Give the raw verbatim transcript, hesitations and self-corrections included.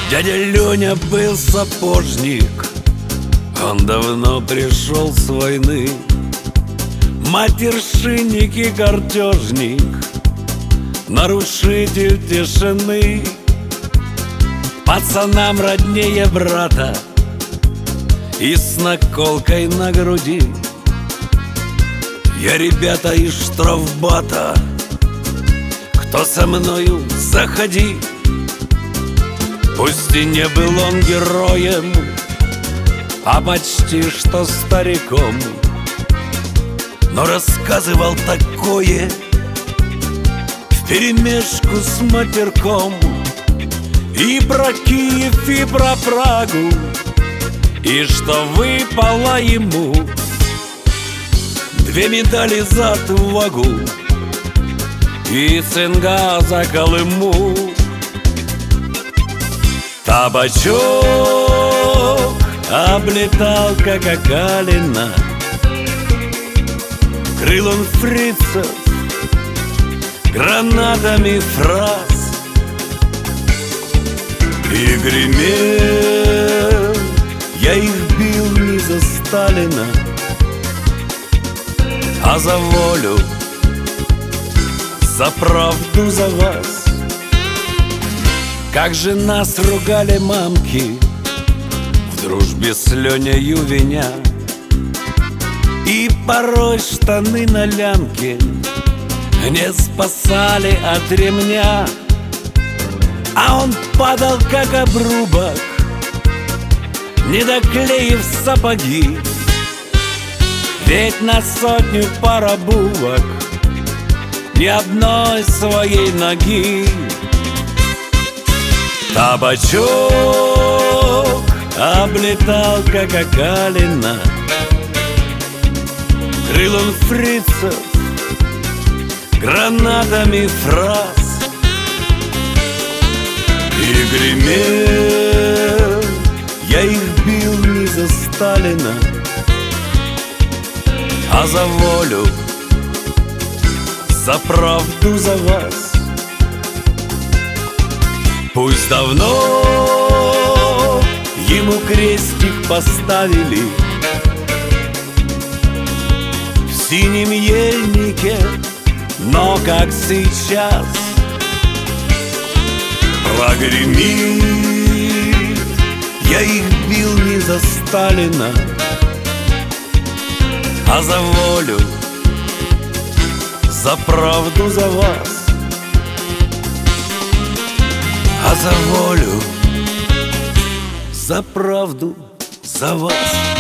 Дядя Леня был сапожник, он давно пришел с войны. Матершинник и картежник, нарушитель тишины. Пацанам роднее брата и с наколкой на груди. Я, ребята, из штрафбата, кто со мною, заходи. Пусть и не был он героем, а почти что стариком, но рассказывал такое вперемешку с матерком. И про Киев, и про Прагу, и что выпало ему две медали за отвагу и цинга за Колыму. Табачок облетал, как окалина, крыл он фрицев гранатами фраз. И гремел, я их бил не за Сталина, а за волю, за правду, за вас. Как же нас ругали мамки в дружбе с Ленею виня, и порой штаны на лямке не спасали от ремня. А он падал, как обрубок, не доклеив сапоги, ведь на сотню пар обувок ни одной своей ноги. Табачок облетал, как окалина, крыл он фрицев гранатами фраз. И гремел, я их бил не за Сталина, а за волю, за правду, за вас. Пусть давно ему крестик поставили в синем ельнике, но как сейчас прогремит, я их бил не за Сталина, а за волю, за правду, за вас. А за волю, за правду, за вас.